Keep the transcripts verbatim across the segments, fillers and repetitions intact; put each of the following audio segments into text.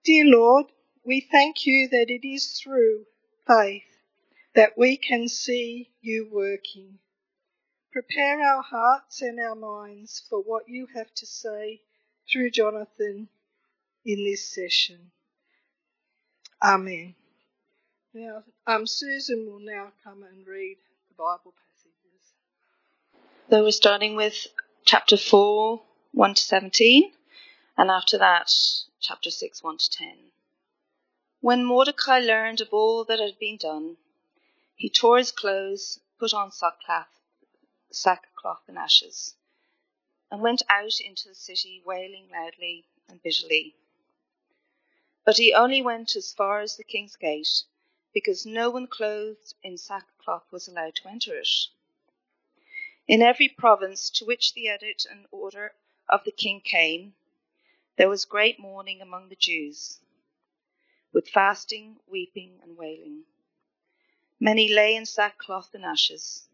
Dear Lord, we thank you that it is through faith that we can see you working. Prepare our hearts and our minds for what you have to say through Jonathan in this session. Amen. Now, um, Susan will now come and read the Bible passages. So we're starting with chapter four, one to seventeen, and after that, chapter six, one to ten. When Mordecai learned of all that had been done, he tore his clothes, put on sackcloth, sackcloth and ashes, and went out into the city wailing loudly and bitterly. But he only went as far as the king's gate, because no one clothed in sackcloth was allowed to enter it. In every province to which the edict and order of the king came, there was great mourning among the Jews, with fasting, weeping, and wailing. Many lay in sackcloth and ashes.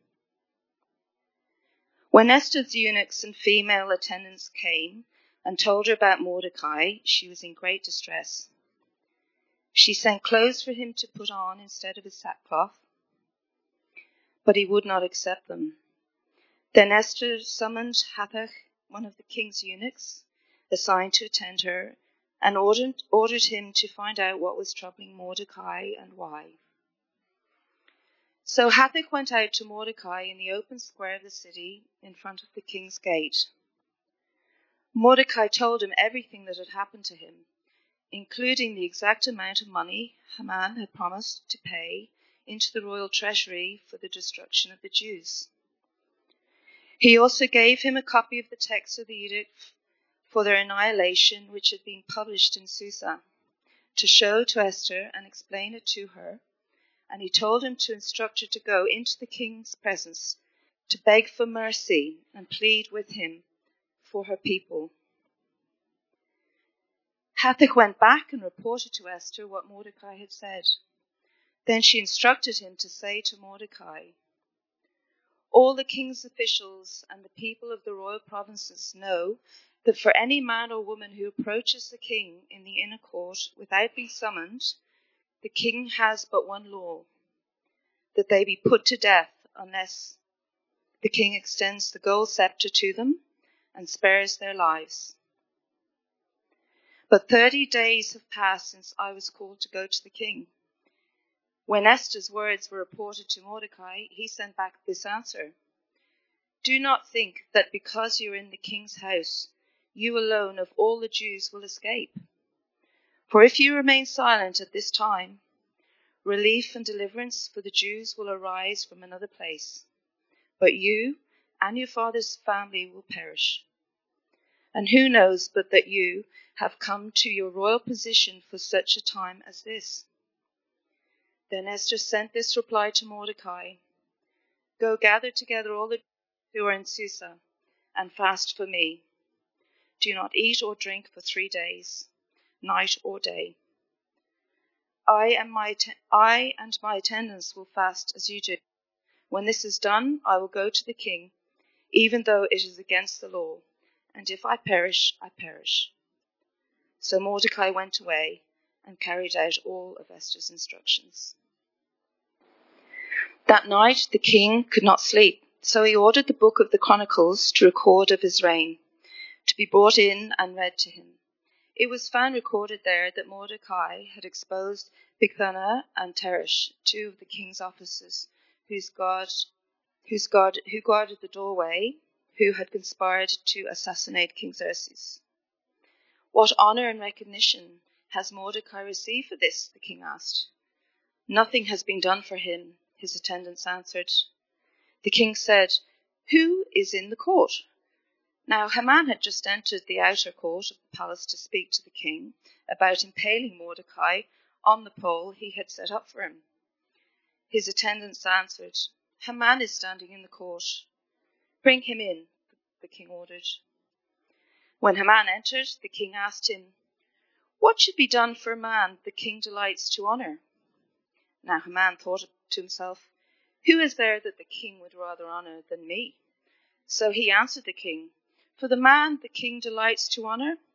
When Esther's eunuchs and female attendants came and told her about Mordecai, she was in great distress. She sent clothes for him to put on instead of his sackcloth, but he would not accept them. Then Esther summoned Hathach, one of the king's eunuchs, assigned to attend her, and ordered, ordered him to find out what was troubling Mordecai and why. So Hathach went out to Mordecai in the open square of the city in front of the king's gate. Mordecai told him everything that had happened to him, including the exact amount of money Haman had promised to pay into the royal treasury for the destruction of the Jews. He also gave him a copy of the text of the edict for their annihilation, which had been published in Susa, to show to Esther and explain it to her, and he told him to instruct her to go into the king's presence to beg for mercy and plead with him for her people. Hathach went back and reported to Esther what Mordecai had said. Then she instructed him to say to Mordecai, "All the king's officials and the people of the royal provinces know that for any man or woman who approaches the king in the inner court without being summoned, the king has but one law, that they be put to death unless the king extends the gold scepter to them and spares their lives. But thirty days have passed since I was called to go to the king." When Esther's words were reported to Mordecai, he sent back this answer: "Do not think that because you are in the king's house, you alone of all the Jews will escape. For if you remain silent at this time, relief and deliverance for the Jews will arise from another place. But you and your father's family will perish. And who knows but that you have come to your royal position for such a time as this?" Then Esther sent this reply to Mordecai: "Go gather together all the Jews who are in Susa and fast for me. Do not eat or drink for three days, night or day. I and my te- I and my attendants will fast as you do. When this is done, I will go to the king, even though it is against the law, and if I perish, I perish." So Mordecai went away and carried out all of Esther's instructions. That night the king could not sleep, so he ordered the book of the Chronicles to record of his reign, to be brought in and read to him. It was found recorded there that Mordecai had exposed Bigthana and Teresh, two of the king's officers, whose guard, whose guard, who guarded the doorway, who had conspired to assassinate King Xerxes. "What honor and recognition has Mordecai received for this?" the king asked. "Nothing has been done for him," his attendants answered. The king said, "Who is in the court?" Now Haman had just entered the outer court of the palace to speak to the king about impaling Mordecai on the pole he had set up for him. His attendants answered, "Haman is standing in the court." "Bring him in," the king ordered. When Haman entered, the king asked him, "What should be done for a man the king delights to honor?" Now Haman thought to himself, "Who is there that the king would rather honor than me?" So he answered the king, "For the man the king delights to honor,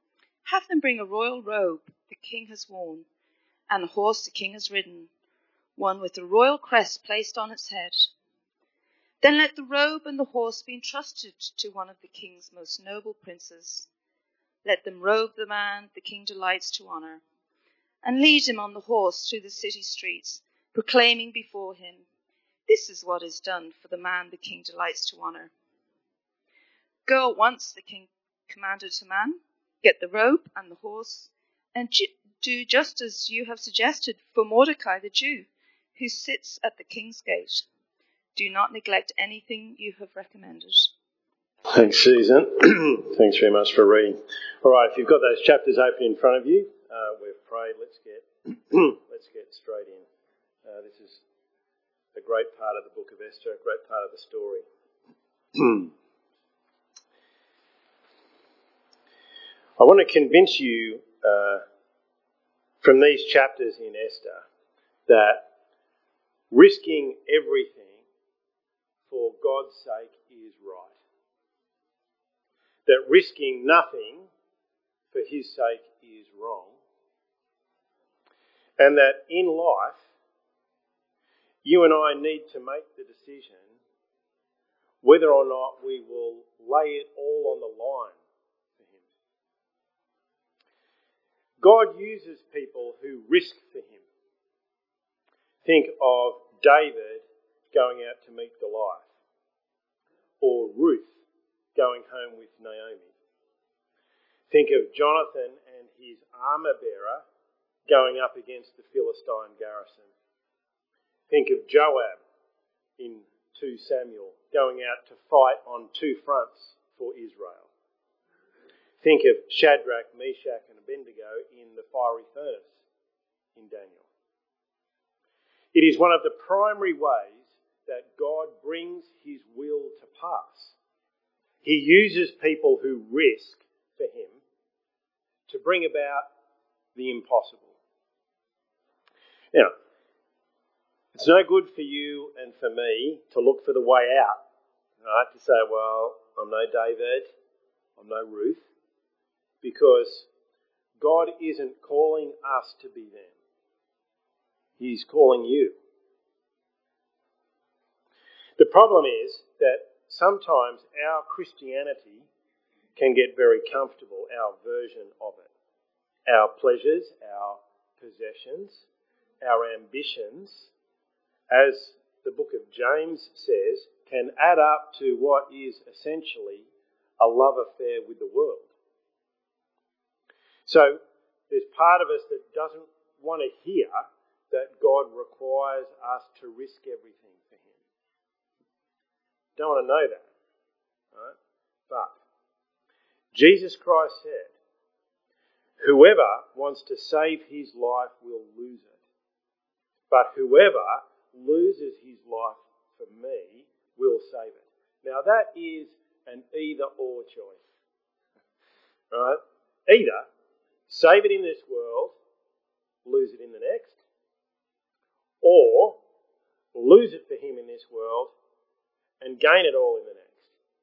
Have them bring a royal robe the king has worn, and a horse the king has ridden, one with a royal crest placed on its head. Then let the robe and the horse be entrusted to one of the king's most noble princes. Let them robe the man the king delights to honour, and lead him on the horse through the city streets, proclaiming before him, 'This is what is done for the man the king delights to honour.' Go at once," the king commanded to man. "Get the robe and the horse, and do just as you have suggested for Mordecai the Jew, who sits at the king's gate. Do not neglect anything you have recommended." Thanks, Susan. Thanks very much for reading. All right, if you've got those chapters open in front of you, uh, we've prayed. Let's get let's get straight in. Uh, this is a great part of the book of Esther, a great part of the story. I want to convince you uh, from these chapters in Esther that risking everything for God's sake is right. That risking nothing for his sake is wrong. And that in life, you and I need to make the decision whether or not we will lay it all on the line for him. God uses people who risk for him. Think of David going out to meet Goliath, or Ruth going home with Naomi. Think of Jonathan and his armour bearer going up against the Philistine garrison. Think of Joab in Second Samuel going out to fight on two fronts for Israel. Think of Shadrach, Meshach and Abednego in the fiery furnace in Daniel. It is one of the primary ways that God brings his will to pass. He uses people who risk for him to bring about the impossible. Now, it's no good for you and for me to look for the way out, right? To say, well, I'm no David, I'm no Ruth, because God isn't calling us to be them. He's calling you. The problem is that sometimes our Christianity can get very comfortable, our version of it. Our pleasures, our possessions, our ambitions, as the book of James says, can add up to what is essentially a love affair with the world. So there's part of us that doesn't want to hear that God requires us to risk everything for him. Don't want to know that. Right? But Jesus Christ said, whoever wants to save his life will lose it. But whoever loses his life for me will save it. Now that is an either-or choice. Right? Either save it in this world, lose it in the next, or lose it for him in this world and gain it all in the next.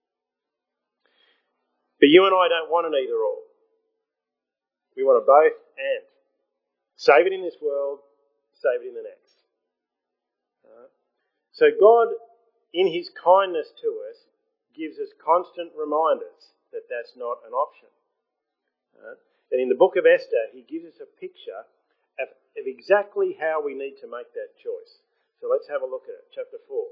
But you and I don't want an either-or. We want a both and. Save it in this world, save it in the next. Right? So God, in his kindness to us, gives us constant reminders that that's not an option. Right? And in the book of Esther, he gives us a picture of, of exactly how we need to make that choice. So let's have a look at it. Chapter four.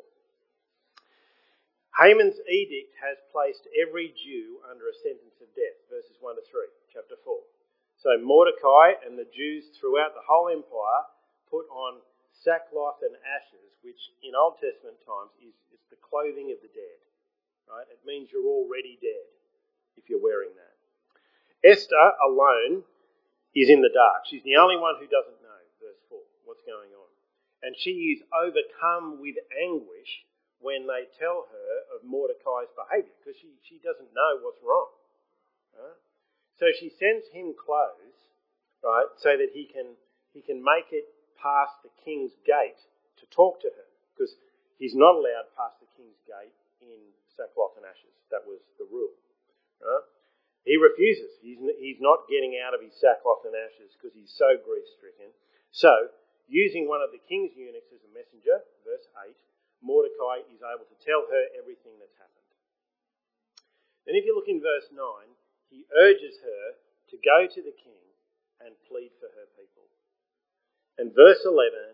Haman's edict has placed every Jew under a sentence of death, verses one to three, chapter four. So Mordecai and the Jews throughout the whole empire put on sackcloth and ashes, which in Old Testament times is, is the clothing of the dead. Right? It means you're already dead if you're wearing that. Esther alone is in the dark. She's the only one who doesn't know, verse four, what's going on. And she is overcome with anguish when they tell her of Mordecai's behaviour, because she, she doesn't know what's wrong. Right? So she sends him clothes, right, so that he can he can make it past the king's gate to talk to her, because he's not allowed past the king's gate in sackcloth and ashes. That was the rule. Right? He refuses. He's, he's not getting out of his sackcloth and ashes because he's so grief-stricken. So, using one of the king's eunuchs as a messenger, verse eight, Mordecai is able to tell her everything that's happened. Then if you look in verse nine, he urges her to go to the king and plead for her people. And verse eleven,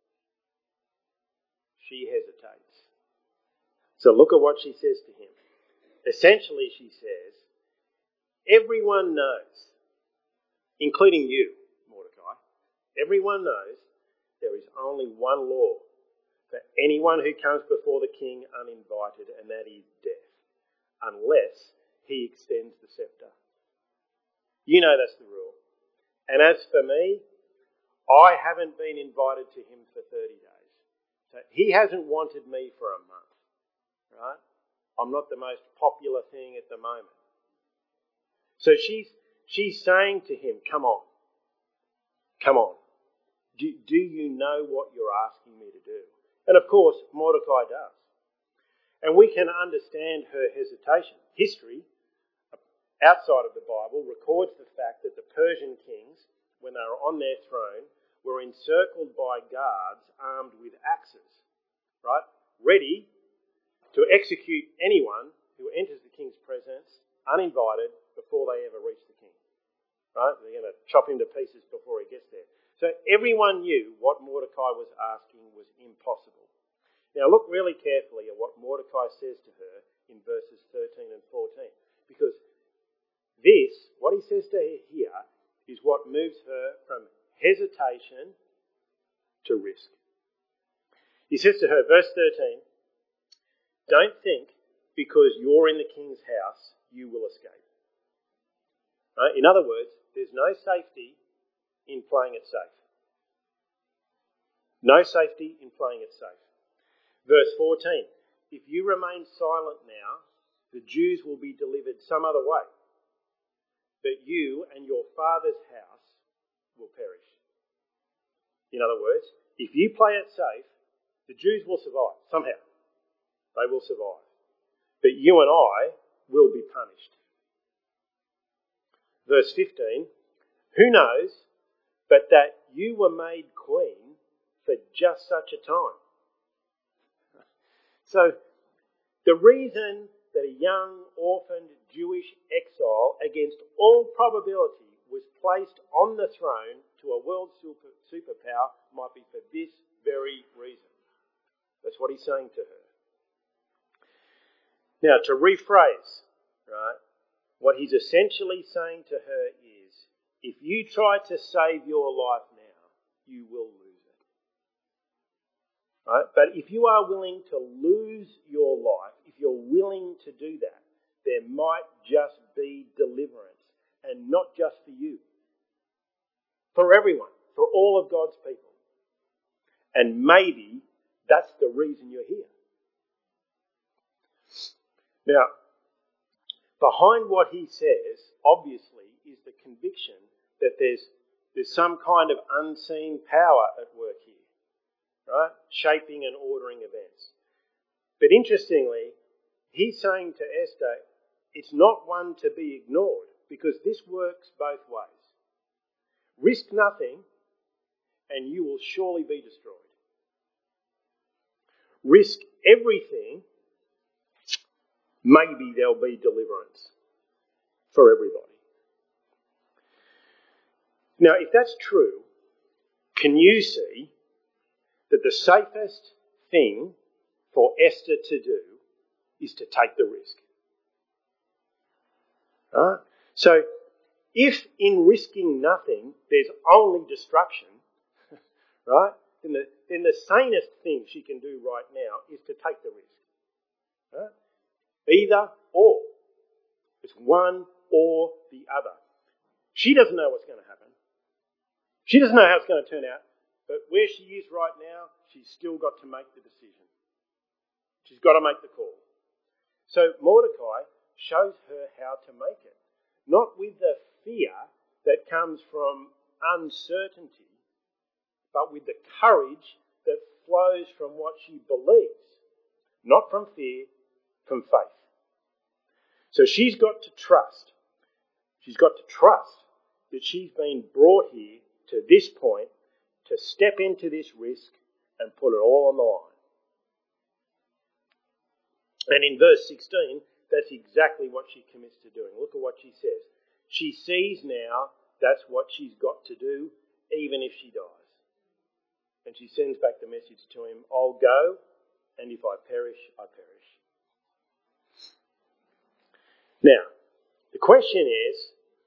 she hesitates. So look at what she says to him. Essentially, she says, everyone knows, including you, Mordecai, everyone knows there is only one law for anyone who comes before the king uninvited, and that is death, unless he extends the scepter. You know that's the rule. And as for me, I haven't been invited to him for thirty days. So he hasn't wanted me for a month, right? I'm not the most popular thing at the moment. So she's she's saying to him, come on, come on. Do, do you know what you're asking me to do? And of course, Mordecai does. And we can understand her hesitation. History, outside of the Bible, records the fact that the Persian kings, when they were on their throne, were encircled by guards armed with axes, right? Ready to execute anyone who enters the king's presence uninvited before they ever reach the king, right? They're going to chop him to pieces before he gets there. So everyone knew what Mordecai was asking was impossible. Now look really carefully at what Mordecai says to her in verses thirteen and fourteen, because this, what he says to her here, is what moves her from hesitation to risk. He says to her, verse thirteen, don't think because you're in the king's house, you will escape. Right? In other words, there's no safety in playing it safe. No safety in playing it safe. Verse fourteen, if you remain silent now, the Jews will be delivered some other way, but you and your father's house will perish. In other words, if you play it safe, the Jews will survive somehow. They will survive. But you and I will be punished. Verse fifteen, who knows but that you were made queen for just such a time? So the reason that a young, orphaned Jewish exile, against all probability, was placed on the throne to a world super, superpower might be for this very reason. That's what he's saying to her. Now, to rephrase, right, what he's essentially saying to her is, if you try to save your life now, you will lose it. Right? But if you are willing to lose your life, if you're willing to do that, there might just be deliverance, and not just for you. For everyone, for all of God's people. And maybe that's the reason you're here. Now, behind what he says, obviously, is the conviction that there's, there's some kind of unseen power at work here, right? Shaping and ordering events. But interestingly, he's saying to Esther, it's not one to be ignored, because this works both ways. Risk nothing, and you will surely be destroyed. Risk everything, maybe there'll be deliverance for everybody. Now, if that's true, can you see that the safest thing for Esther to do is to take the risk? Right? So, if in risking nothing there's only destruction, right, then the, then the sanest thing she can do right now is to take the risk. Right? Either or. It's one or the other. She doesn't know what's going to happen. She doesn't know how it's going to turn out. But where she is right now, she's still got to make the decision. She's got to make the call. So Mordecai shows her how to make it. Not with the fear that comes from uncertainty, but with the courage that flows from what she believes. Not from fear, from faith. So she's got to trust She's got to trust that she's been brought here to this point to step into this risk and put it all on the line. And in verse sixteen, that's exactly what she commits to doing. Look at what she says. She sees now that's what she's got to do, even if she dies. And she sends back the message to him, I'll go, and if I perish, I perish. Now, the question is,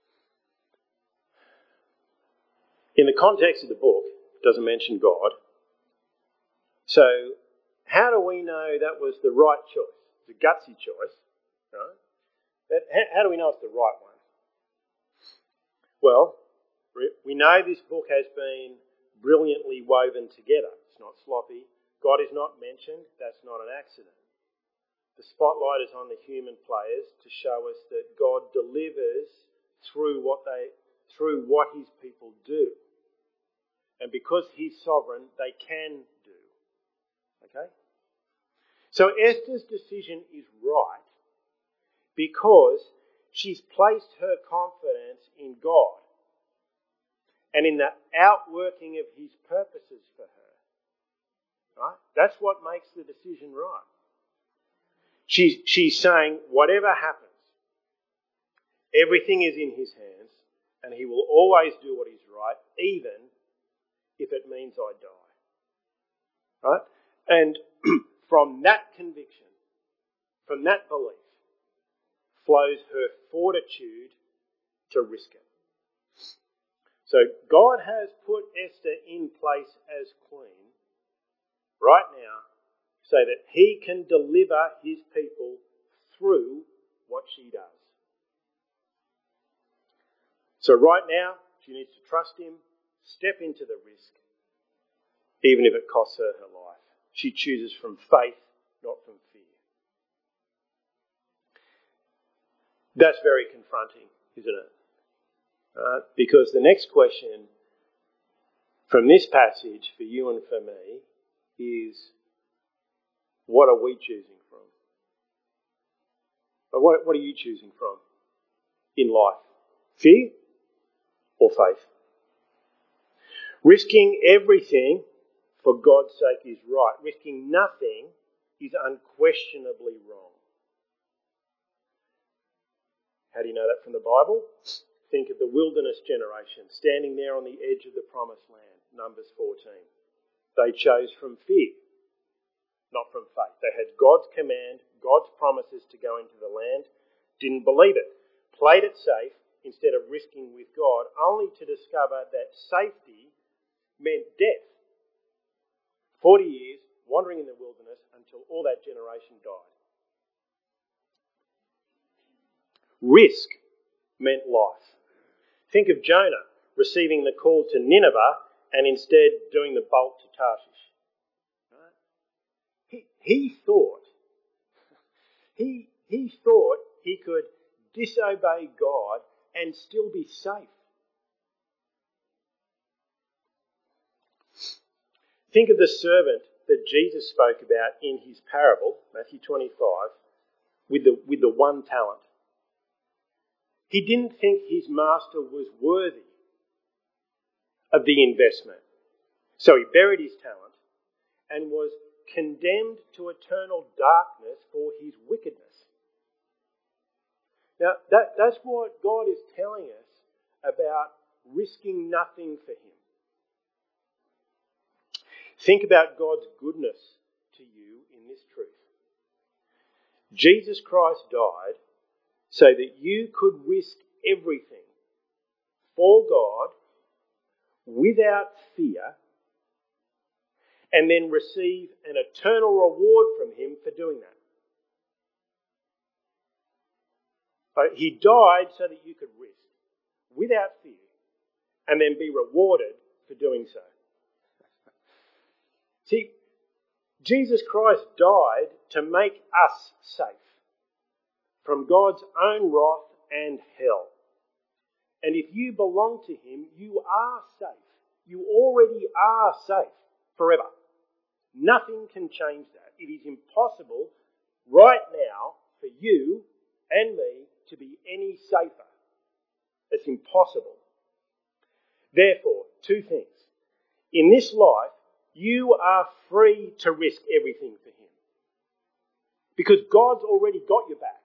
in the context of the book, it doesn't mention God. So, how do we know that was the right choice? It's a gutsy choice, right? But how do we know it's the right one? Well, we know this book has been brilliantly woven together. It's not sloppy. God is not mentioned. That's not an accident. The spotlight is on the human players to show us that God delivers through what they, through what his people do. And because he's sovereign, they can do. Okay? So Esther's decision is right because she's placed her confidence in God and in the outworking of his purposes for her. Right? That's what makes the decision right. She's, she's saying, whatever happens, everything is in his hands and he will always do what is right, even if it means I die. Right? And from that conviction, from that belief, flows her fortitude to risk it. So God has put Esther in place as queen right now so that he can deliver his people through what she does. So right now, she needs to trust him, step into the risk, even if it costs her her life. She chooses from faith, not from fear. That's very confronting, isn't it? Uh, because the next question from this passage for you and for me is, what are we choosing from? Or what, what are you choosing from in life? Fear or faith? Risking everything for God's sake is right. Risking nothing is unquestionably wrong. How do you know that from the Bible? Think of the wilderness generation standing there on the edge of the promised land, Numbers fourteen. They chose from fear, not from faith. They had God's command, God's promises to go into the land, didn't believe it, played it safe instead of risking with God, only to discover that safety meant death. Forty years wandering in the wilderness until all that generation died. Risk meant life. Think of Jonah receiving the call to Nineveh and instead doing the bolt to Tarshish. Right? He, he thought, he, he thought he could disobey God and still be safe. Think of the servant that Jesus spoke about in his parable, Matthew twenty-five, with the, with the one talent. He didn't think his master was worthy of the investment. So he buried his talent and was condemned to eternal darkness for his wickedness. Now, that, that's what God is telling us about risking nothing for him. Think about God's goodness to you in this truth. Jesus Christ died so that you could risk everything for God without fear and then receive an eternal reward from him for doing that. Uh, he died so that you could risk without fear and then be rewarded for doing so. See, Jesus Christ died to make us safe from God's own wrath and hell. And if you belong to him, you are safe. You already are safe forever. Nothing can change that. It is impossible right now for you and me to be any safer. It's impossible. Therefore, two things. In this life, you are free to risk everything for him. Because God's already got your back.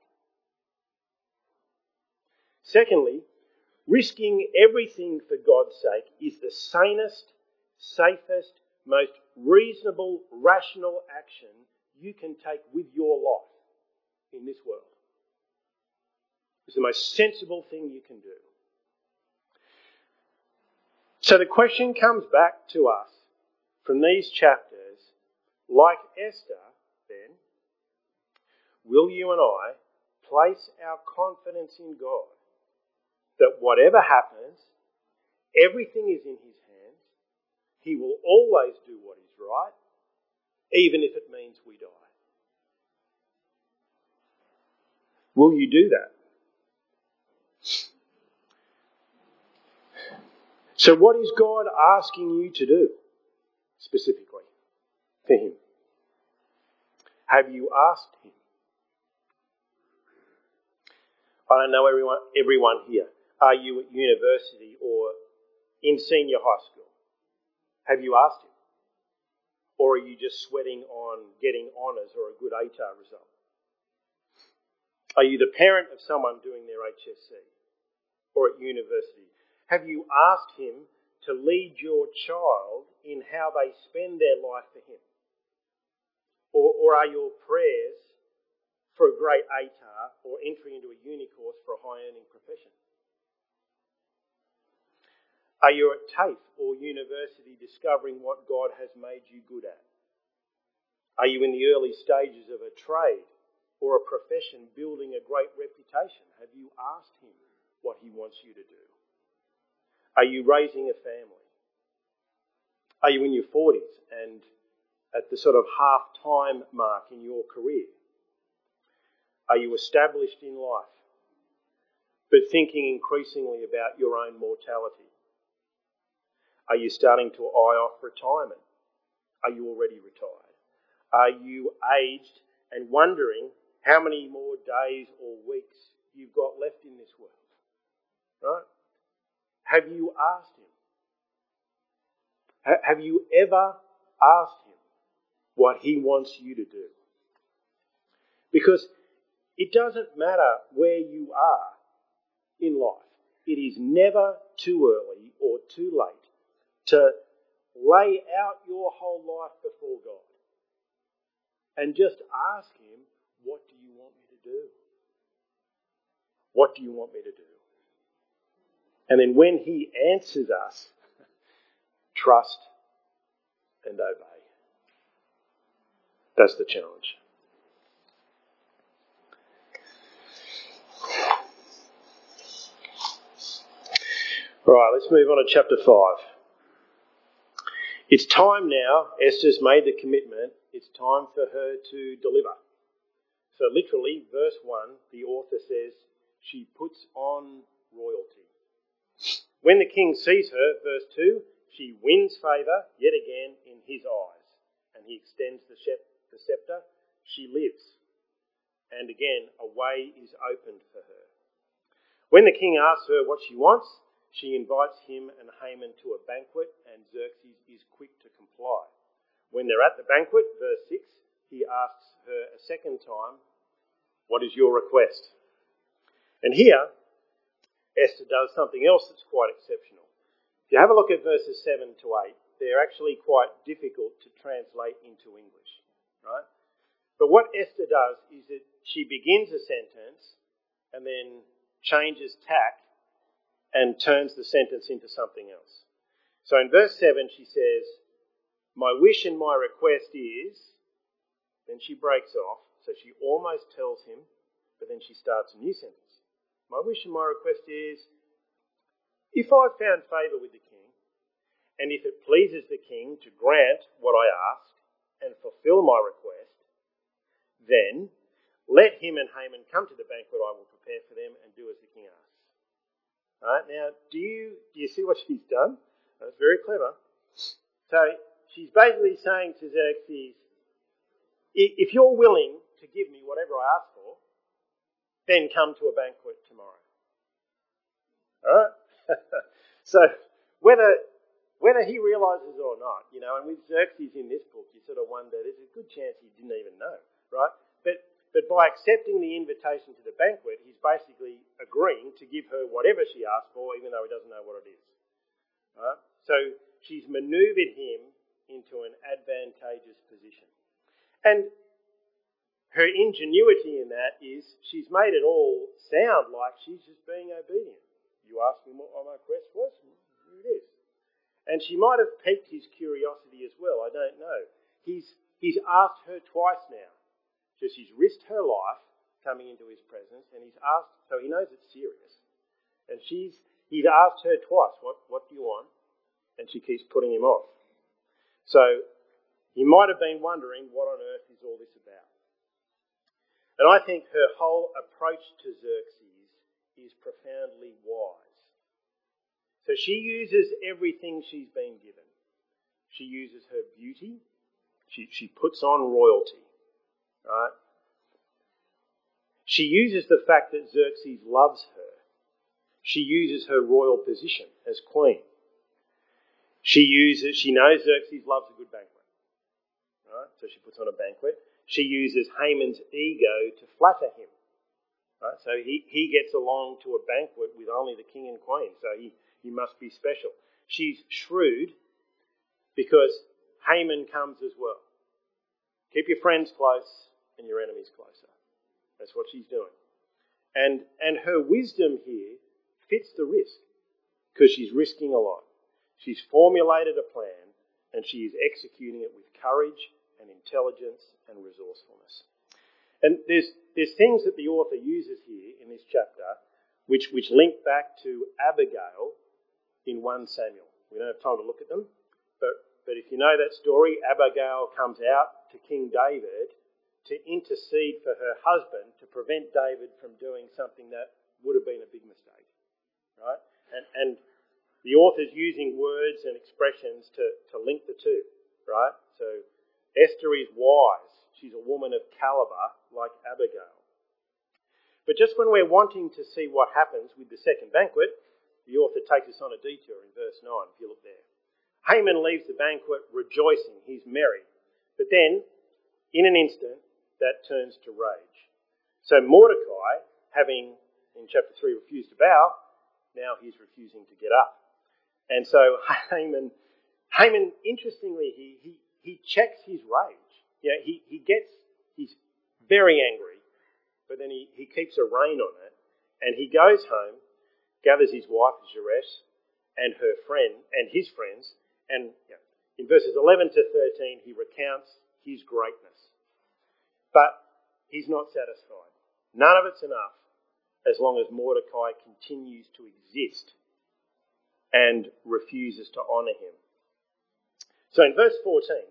Secondly, risking everything for God's sake is the sanest, safest, most reasonable, rational action you can take with your life in this world. It's the most sensible thing you can do. So the question comes back to us from these chapters, like Esther, then, will you and I place our confidence in God that whatever happens, everything is in his hands, he will always do what is right, even if it means we die? Will you do that? So what is God asking you to do specifically for him? Have you asked him? I don't know everyone, everyone here. Are you at university or in senior high school? Have you asked him? Or are you just sweating on getting honours or a good A T A R result? Are you the parent of someone doing their H S C or at university? Have you asked him to lead your child in how they spend their life for him? Or, or are your prayers for a great A T A R or entry into a uni course for a high-earning profession? Are you at TAFE or university discovering what God has made you good at? Are you in the early stages of a trade or a profession building a great reputation? Have you asked him what he wants you to do? Are you raising a family? Are you in your forties and at the sort of half-time mark in your career? Are you established in life, but thinking increasingly about your own mortality? Are you starting to eye off retirement? Are you already retired? Are you aged and wondering how many more days or weeks you've got left in this world? Right? Have you asked him? Ha- have you ever asked him what he wants you to do? Because it doesn't matter where you are in life. It is never too early or too late to lay out your whole life before God and just ask him, what do you want me to do? What do you want me to do? And then when he answers us, trust and obey. That's the challenge. All right, let's move on to chapter five. It's time now. Esther's made the commitment. It's time for her to deliver. So literally, verse one, the author says, she puts on royalty. When the king sees her, verse two, she wins favour yet again in his eyes, and he extends the sceptre. She lives, and again a way is opened for her. When the king asks her what she wants, she invites him and Haman to a banquet, and Xerxes is quick to comply. When they're at the banquet, verse six, he asks her a second time, what is your request? And here, Esther does something else that's quite exceptional. If you have a look at verses seven to eight, they're actually quite difficult to translate into English, right? But what Esther does is that she begins a sentence and then changes tack and turns the sentence into something else. So in verse seven, she says, my wish and my request is, then she breaks off, so she almost tells him, but then she starts a new sentence. My wish and my request is, if I've found favour with the king, and if it pleases the king to grant what I ask and fulfil my request, then let him and Haman come to the banquet I will prepare for them and do as the king asks. All right, now, do you do you see what she's done? That's very clever. So she's basically saying to Xerxes, if you're willing to give me whatever I ask for, then come to a banquet tomorrow. All right? So whether whether he realises it or not, you know, and with Xerxes in this book, you sort of wonder, there's a good chance he didn't even know, right? But but by accepting the invitation to the banquet, he's basically agreeing to give her whatever she asked for, even though he doesn't know what it is. Right? So she's manoeuvred him into an advantageous position. And her ingenuity in that is she's made it all sound like she's just being obedient. You asked me what my request was, here it is. And she might have piqued his curiosity as well, I don't know. He's he's asked her twice now. So she's risked her life coming into his presence, and he's asked, so he knows it's serious. And she's he's asked her twice, what, what do you want? And she keeps putting him off. So he might have been wondering, what on earth is all this about? And I think her whole approach to Xerxes is profoundly wise. So she uses everything she's been given. She uses her beauty. She, she puts on royalty, right? She uses the fact that Xerxes loves her. She uses her royal position as queen. She uses, she knows Xerxes loves a good banquet, right? So she puts on a banquet. She uses Haman's ego to flatter him, right? So he, he gets along to a banquet with only the king and queen, so he, he must be special. She's shrewd because Haman comes as well. Keep your friends close and your enemies closer. That's what she's doing. And, and her wisdom here fits the risk because she's risking a lot. She's formulated a plan and she is executing it with courage and intelligence and resourcefulness. And there's there's things that the author uses here in this chapter which, which link back to Abigail in First Samuel. We don't have time to look at them, but, but if you know that story, Abigail comes out to King David to intercede for her husband to prevent David from doing something that would have been a big mistake, right? And and the author's using words and expressions to, to link the two, right? So Esther is wise. She's a woman of calibre like Abigail. But just when we're wanting to see what happens with the second banquet, the author takes us on a detour in verse nine, if you look there. Haman leaves the banquet rejoicing. He's merry. But then, in an instant, that turns to rage. So Mordecai, having in chapter three refused to bow, now he's refusing to get up. And so Haman, Haman, interestingly, he, he, he checks his rage. Yeah, he, he gets, he's very angry, but then he, he keeps a rein on it, and he goes home, gathers his wife Zeresh and her friend and his friends, and you know, in verses eleven to thirteen he recounts his greatness. But he's not satisfied. None of it's enough as long as Mordecai continues to exist and refuses to honour him. So in verse fourteen,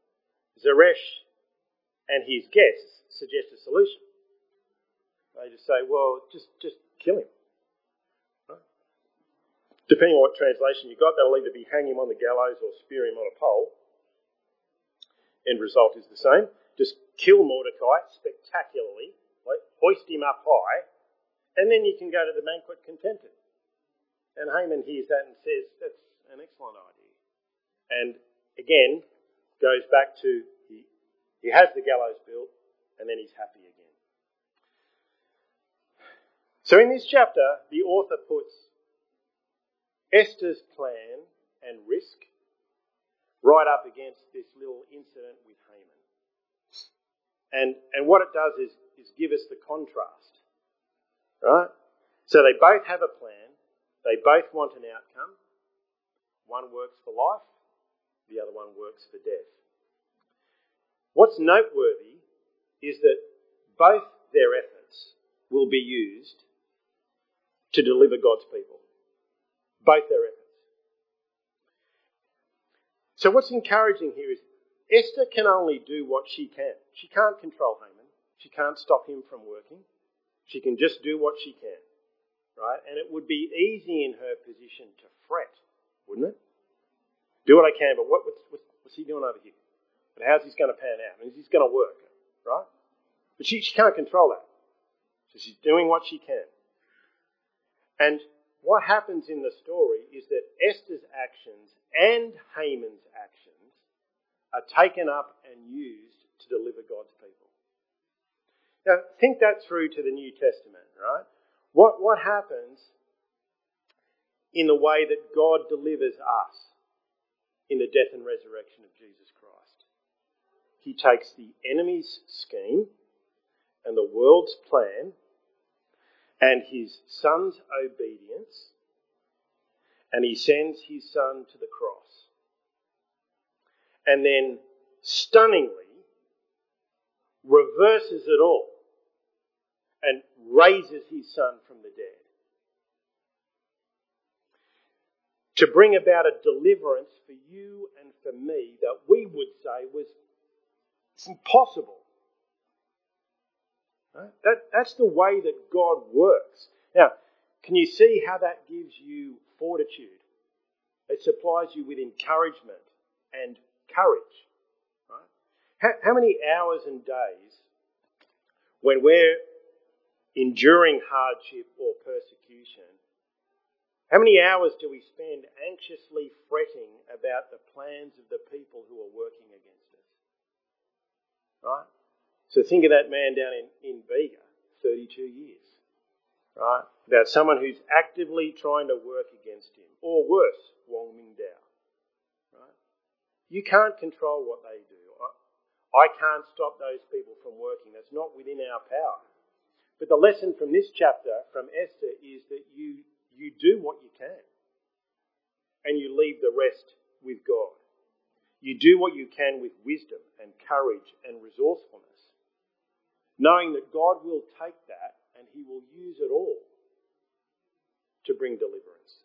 Zeresh and his guests suggest a solution. They just say, well, just, just kill him. Right? Depending on what translation you got, that'll either be hang him on the gallows or spear him on a pole. End result is the same. Just kill Mordecai spectacularly, like hoist him up high, and then you can go to the banquet contented. And Haman hears that and says, that's an excellent idea. And again, goes back to he, he has the gallows built and then he's happy again. So in this chapter, the author puts Esther's plan and risk right up against this little incident with Haman. And, and what it does is, is give us the contrast, right? So they both have a plan. They both want an outcome. One works for life, the other one works for death. What's noteworthy is that both their efforts will be used to deliver God's people. Both their efforts. So what's encouraging here is Esther can only do what she can. She can't control Haman. She can't stop him from working. She can just do what she can. Right? And it would be easy in her position to fret, wouldn't it? Do what I can, but what, what's, what's, what's he doing over here? But how's this going to pan out? And is this going to work? Right? But she, she can't control that. So she's doing what she can. And what happens in the story is that Esther's actions and Haman's actions are taken up and used to deliver God's people. Now, think that through to the New Testament, right? What, what happens in the way that God delivers us in the death and resurrection of Jesus Christ? He takes the enemy's scheme and the world's plan and his son's obedience, and he sends his son to the cross. And then, stunningly, reverses it all and raises his son from the dead, to bring about a deliverance for you and for me that we would say was it's impossible. Right? That, that's the way that God works. Now, can you see how that gives you fortitude? It supplies you with encouragement and courage. Right? How, how many hours and days when we're enduring hardship or persecution, how many hours do we spend anxiously fretting about the plans of the people who are working against us? Right? So think of that man down in, in Bega, thirty-two years, right? About someone who's actively trying to work against him, or worse, Wong Mingdao, right? You can't control what they do. I, I can't stop those people from working. That's not within our power. But the lesson from this chapter, from Esther, is that you you do what you can, and you leave the rest with God. You do what you can with wisdom and courage and resourcefulness, knowing that God will take that and he will use it all to bring deliverance.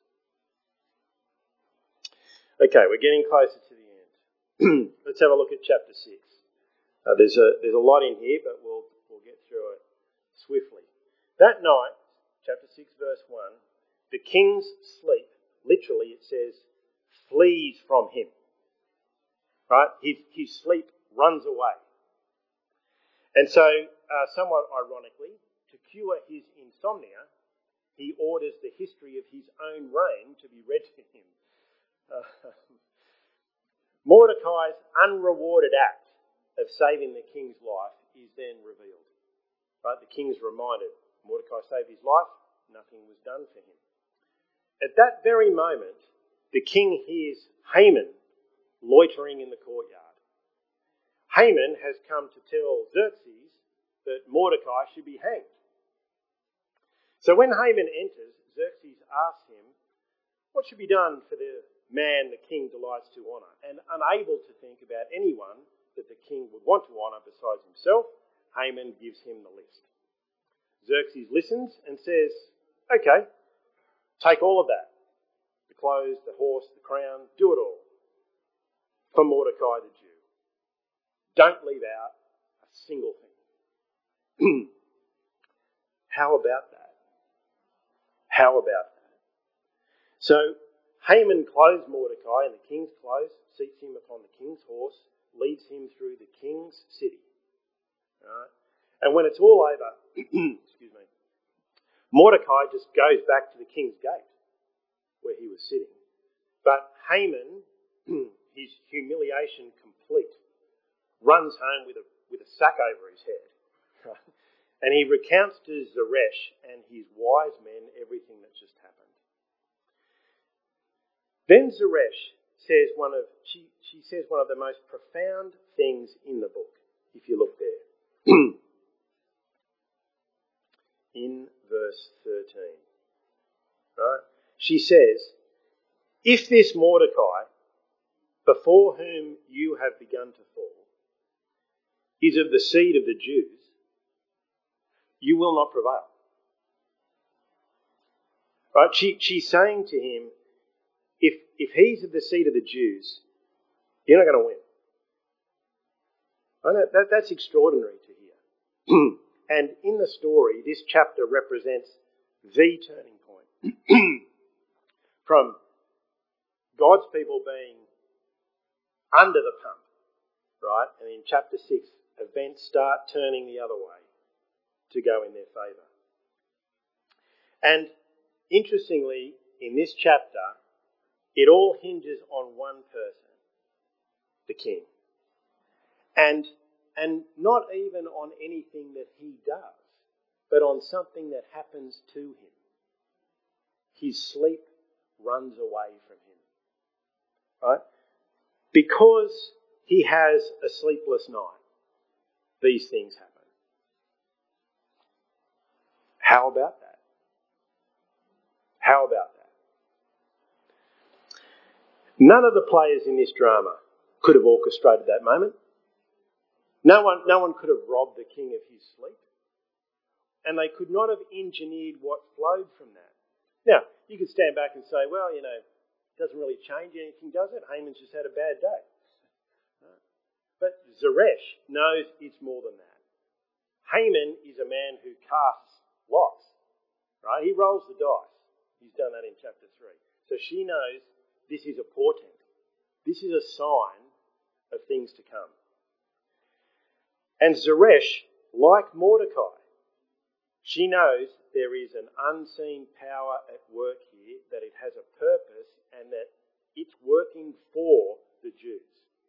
Okay, we're getting closer to the end. Let's have a look at chapter six. Uh, there's a there's a lot in here, but we'll we'll get through it swiftly. That night, chapter six, verse one, the king's sleep, literally it says, flees from him. Right? His, his sleep runs away. And so, uh, somewhat ironically, to cure his insomnia, he orders the history of his own reign to be read to him. Uh, Mordecai's unrewarded act of saving the king's life is then revealed. Right? The king is reminded, Mordecai saved his life, nothing was done for him. At that very moment, the king hears Haman loitering in the courtyard. Haman has come to tell Xerxes that Mordecai should be hanged. So when Haman enters, Xerxes asks him, what should be done for the man the king delights to honour? And unable to think about anyone that the king would want to honour besides himself, Haman gives him the list. Xerxes listens and says, okay, take all of that. The clothes, the horse, the crown, do it all. For Mordecai the Jew. Don't leave out a single thing. How about that? How about that? So Haman clothes Mordecai in the king's clothes, seats him upon the king's horse, leads him through the king's city. Right? And when it's all over, excuse me, Mordecai just goes back to the king's gate where he was sitting. But Haman, his humiliation complete, runs home with a with a sack over his head. And he recounts to Zeresh and his wise men everything that just happened. Then Zeresh says one of she, she says one of the most profound things in the book, if you look there. In verse thirteen. Right? She says, if this Mordecai, before whom you have begun to fall, is of the seed of the Jews, you will not prevail. Right? She, she's saying to him, if, if he's of the seed of the Jews, you're not going to win. Right? That, that's extraordinary to hear. And in the story, this chapter represents the turning point. From God's people being under the pump, right? And in chapter six, events start turning the other way to go in their favour. And interestingly, in this chapter, it all hinges on one person, the king. And, and not even on anything that he does, but on something that happens to him. His sleep runs away from him. Right? Because he has a sleepless night, these things happen. How about that? How about that? None of the players in this drama could have orchestrated that moment. No one, no one could have robbed the king of his sleep. And they could not have engineered what flowed from that. Now, you could stand back and say, well, you know, it doesn't really change anything, does it? Haman's just had a bad day. But Zeresh knows it's more than that. Haman is a man who casts lots, right? He rolls the dice. He's done that in chapter three. So she knows this is a portent. This is a sign of things to come. And Zeresh, like Mordecai, she knows there is an unseen power at work here, that it has a purpose and that it's working for the Jews.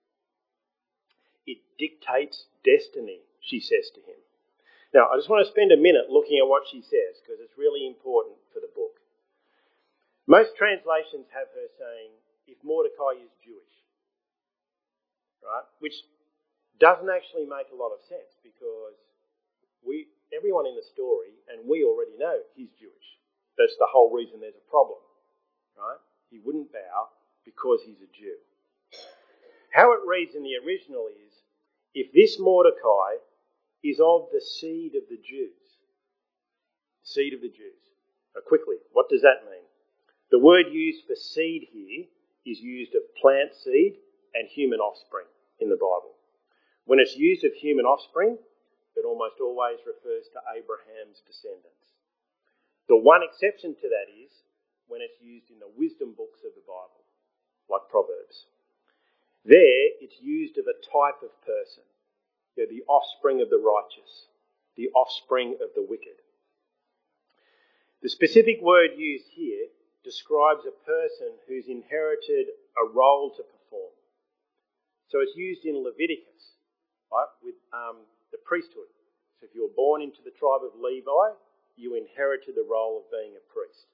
It dictates destiny, she says to him. Now, I just want to spend a minute looking at what she says because it's really important for the book. Most translations have her saying, if Mordecai is Jewish, right? Which doesn't actually make a lot of sense because we, everyone in the story, and we already know he's Jewish. That's the whole reason there's a problem, right? He wouldn't bow because he's a Jew. How it reads in the original is, if this Mordecai is of the seed of the Jews. Seed of the Jews. Now quickly, what does that mean? The word used for seed here is used of plant seed and human offspring in the Bible. When it's used of human offspring, it almost always refers to Abraham's descendants. The one exception to that is when it's used in the wisdom books of the Bible, like Proverbs. There, it's used of a type of person. They're the offspring of the righteous, the offspring of the wicked. The specific word used here describes a person who's inherited a role to perform. So it's used in Leviticus, right, with um, the priesthood. So if you were born into the tribe of Levi, you inherited the role of being a priest.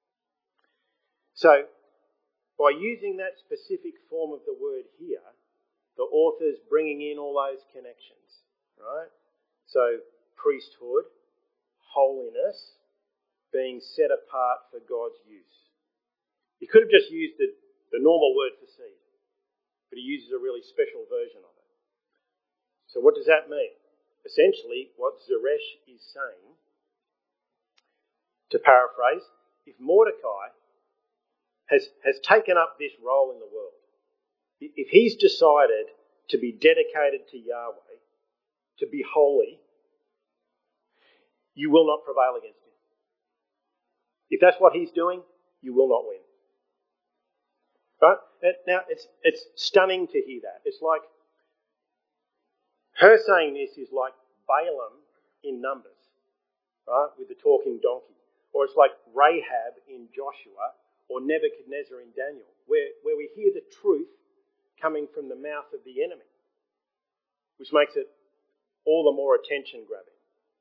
So by using that specific form of the word here, the author's bringing in all those connections, right? So priesthood, holiness, being set apart for God's use. He could have just used the, the normal word for seed, but he uses a really special version of it. So what does that mean? Essentially, what Zeresh is saying, to paraphrase, if Mordecai has, has taken up this role in the world, if he's decided to be dedicated to Yahweh, to be holy, you will not prevail against him. If that's what he's doing, you will not win. Right? Now, it's it's stunning to hear that. It's like, her saying this is like Balaam in Numbers, right, with the talking donkey. Or it's like Rahab in Joshua or Nebuchadnezzar in Daniel, where, where we hear the truth coming from the mouth of the enemy, which makes it all the more attention-grabbing.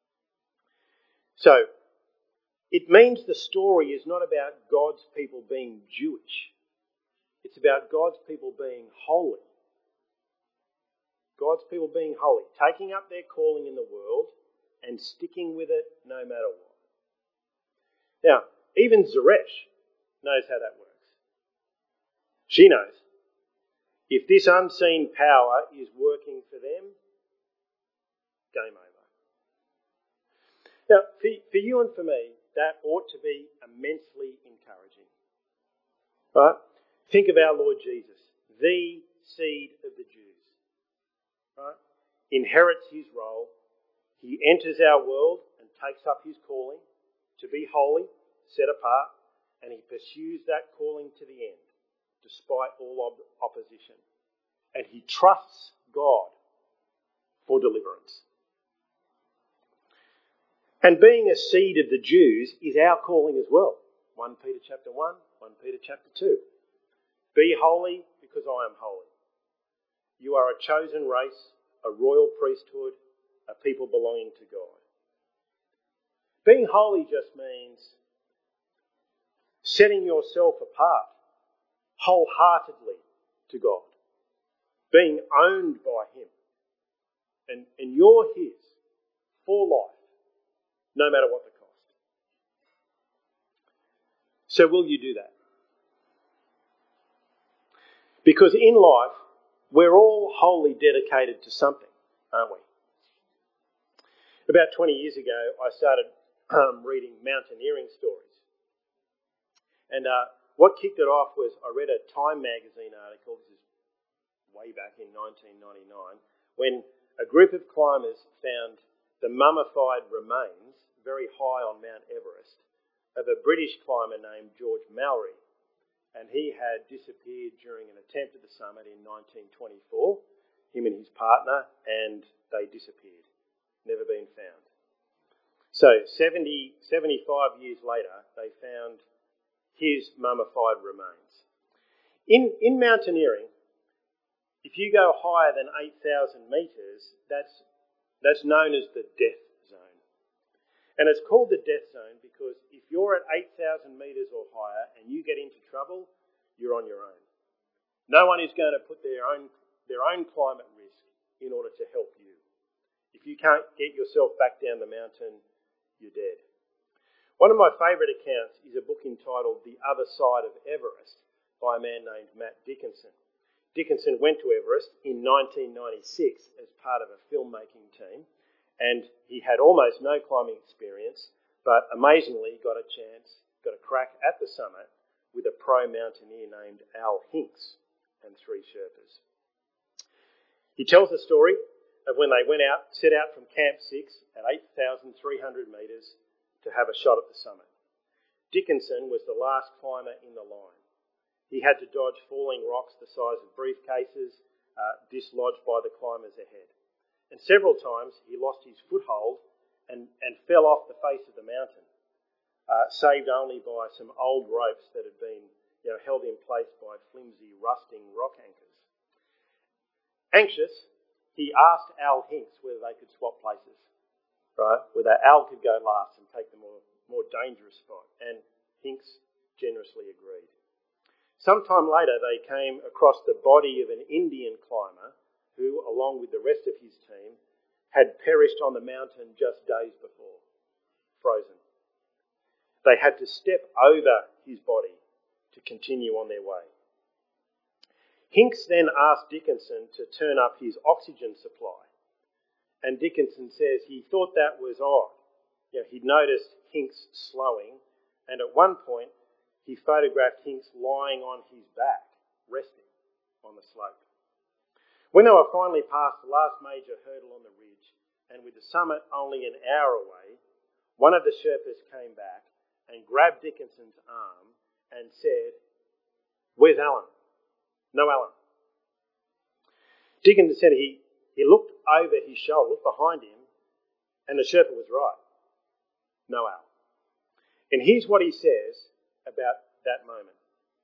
So, it means the story is not about God's people being Jewish. It's about God's people being holy. God's people being holy, taking up their calling in the world and sticking with it no matter what. Now, even Zeresh knows how that works. She knows. If this unseen power is working for them, game over. Now, for, for you and for me, that ought to be immensely encouraging. Right? Think of our Lord Jesus, the seed of the Jews. Right? Inherits his role. He enters our world and takes up his calling to be holy, set apart, and he pursues that calling to the end, despite all op- opposition. And he trusts God for deliverance. And being a seed of the Jews is our calling as well. First Peter chapter one, First Peter chapter two. Be holy because I am holy. You are a chosen race, a royal priesthood, a people belonging to God. Being holy just means setting yourself apart wholeheartedly to God, being owned by him. And, and you're his for life, no matter what the cost. So will you do that? Because in life, we're all wholly dedicated to something, aren't we? About twenty years ago, I started um, reading mountaineering stories. And uh, what kicked it off was I read a Time magazine article, this is way back in nineteen ninety-nine, when a group of climbers found the mummified remains very high on Mount Everest of a British climber named George Mallory. And he had disappeared during an attempt at the summit in nineteen twenty-four, him and his partner, and they disappeared, never been found. So seventy, seventy-five years later, they found his mummified remains. In, in mountaineering, if you go higher than eight thousand metres, that's, that's known as the death zone. And it's called the death zone because if you're at eight thousand metres or higher and you get into trouble, you're on your own. No one is going to put their own, their own climb at risk in order to help you. If you can't get yourself back down the mountain, you're dead. One of my favourite accounts is a book entitled The Other Side of Everest by a man named Matt Dickinson. Dickinson went to Everest in nineteen ninety-six as part of a filmmaking team, and he had almost no climbing experience, but amazingly got a chance, got a crack at the summit with a pro mountaineer named Al Hinks and three Sherpas. He tells the story of when they went out, set out from Camp six at eight thousand three hundred metres to have a shot at the summit. Dickinson was the last climber in the line. He had to dodge falling rocks the size of briefcases, uh, dislodged by the climbers ahead. And several times he lost his foothold and, and fell off the face of the mountain, uh, saved only by some old ropes that had been you know, held in place by flimsy, rusting rock anchors. Anxious, he asked Al Hinks whether they could swap places, right? Whether Al could go last and take the more, more dangerous spot. And Hinks generously agreed. Sometime later, they came across the body of an Indian climber who, along with the rest of his team, had perished on the mountain just days before, frozen. They had to step over his body to continue on their way. Hinks then asked Dickinson to turn up his oxygen supply. And Dickinson says he thought that was odd. You know, he'd noticed Hinks slowing, and at one point he photographed Hinks lying on his back, resting on the slope. When they were finally past the last major hurdle on the ridge, and with the summit only an hour away, one of the Sherpas came back and grabbed Dickinson's arm and said, "Where's Alan?" "No Alan." Dickinson said he, he looked over his shoulder, looked behind him, and the Sherpa was right. "No Al." And here's what he says about that moment.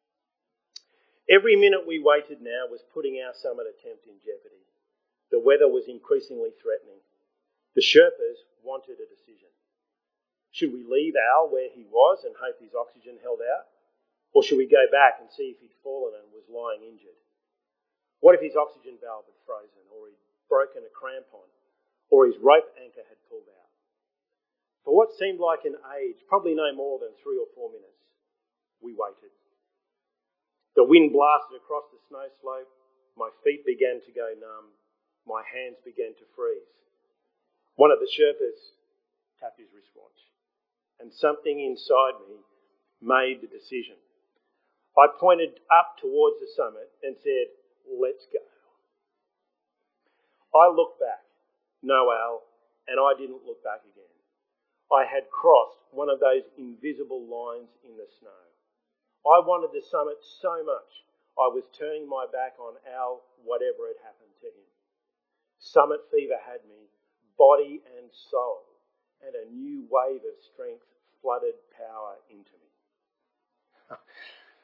"Every minute we waited now was putting our summit attempt in jeopardy. The weather was increasingly threatening. The Sherpas wanted a decision. Should we leave Al where he was and hope his oxygen held out? Or should we go back and see if he'd fallen and was lying injured? What if his oxygen valve had frozen, or he'd broken a crampon, or his rope anchor had pulled out? For what seemed like an age, probably no more than three or four minutes, we waited. The wind blasted across the snow slope. My feet began to go numb. My hands began to freeze. One of the Sherpas tapped his wristwatch, and something inside me made the decision. I pointed up towards the summit and said, "Let's go." I looked back, no Al, and I didn't look back again. I had crossed one of those invisible lines in the snow. I wanted the summit so much, I was turning my back on Al, whatever had happened to him. Summit fever had me, body and soul, and a new wave of strength flooded power into me.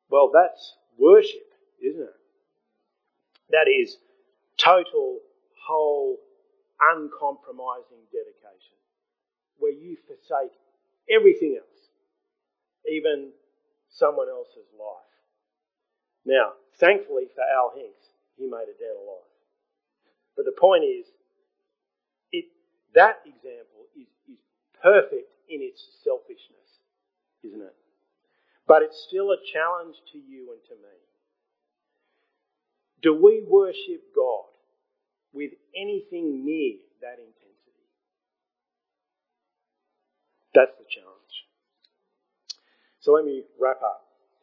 Well, that's worship, isn't it? That is total, whole, uncompromising dedication, where you forsake everything else, even someone else's life. Now, thankfully for Al Hinks, he made it down alive. But the point is, it that example is, is perfect in its selfishness, isn't it? But it's still a challenge to you and to me. Do we worship God with anything near that intensity? That's the challenge. So let me wrap up.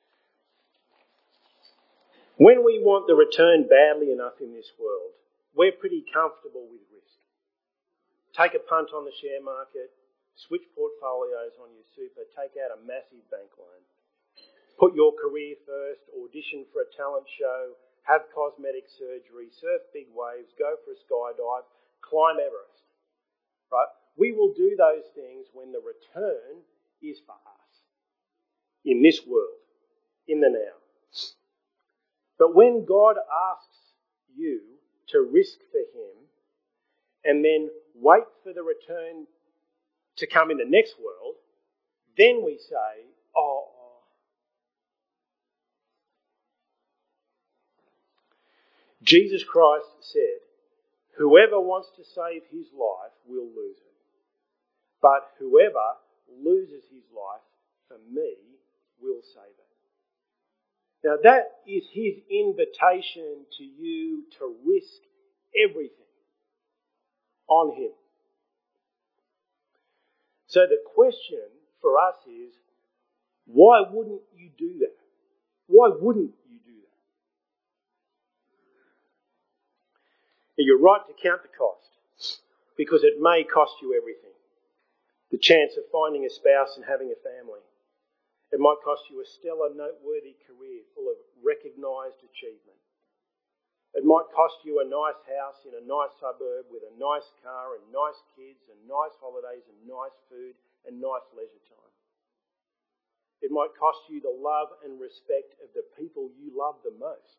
When we want the return badly enough in this world, we're pretty comfortable with risk. Take a punt on the share market, switch portfolios on your super, take out a massive bank loan. Put your career first, audition for a talent show, have cosmetic surgery, surf big waves, go for a skydive, climb Everest. Right? We will do those things when the return is for us. In this world, in the now. But when God asks you to risk for him and then wait for the return to come in the next world, then we say, oh, Jesus Christ said, whoever wants to save his life will lose it. But whoever loses his life for me will save it. Now that is his invitation to you to risk everything on him. So the question for us is, why wouldn't you do that? Why wouldn't you do that? You're right to count the cost, because it may cost you everything. The chance of finding a spouse and having a family. It might cost you a stellar, noteworthy career full of recognised achievement. It might cost you a nice house in a nice suburb with a nice car and nice kids and nice holidays and nice food and nice leisure time. It might cost you the love and respect of the people you love the most.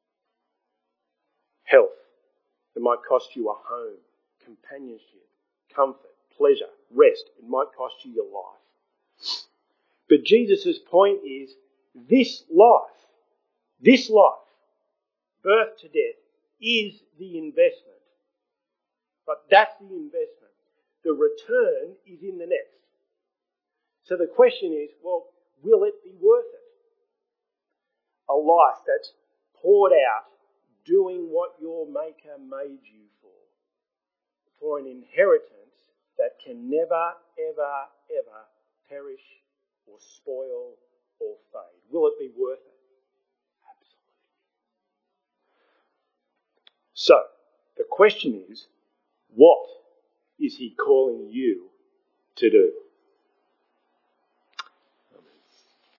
Health. It might cost you a home, companionship, comfort, pleasure, rest. It might cost you your life. But Jesus' point is, this life, this life, birth to death, is the investment. But that's the investment. The return is in the next. So the question is, well, will it be worth it? A life that's poured out doing what your Maker made you for. For an inheritance that can never, ever, ever perish or spoil or fade. Will it be worth it? Absolutely. So, the question is, what is he calling you to do?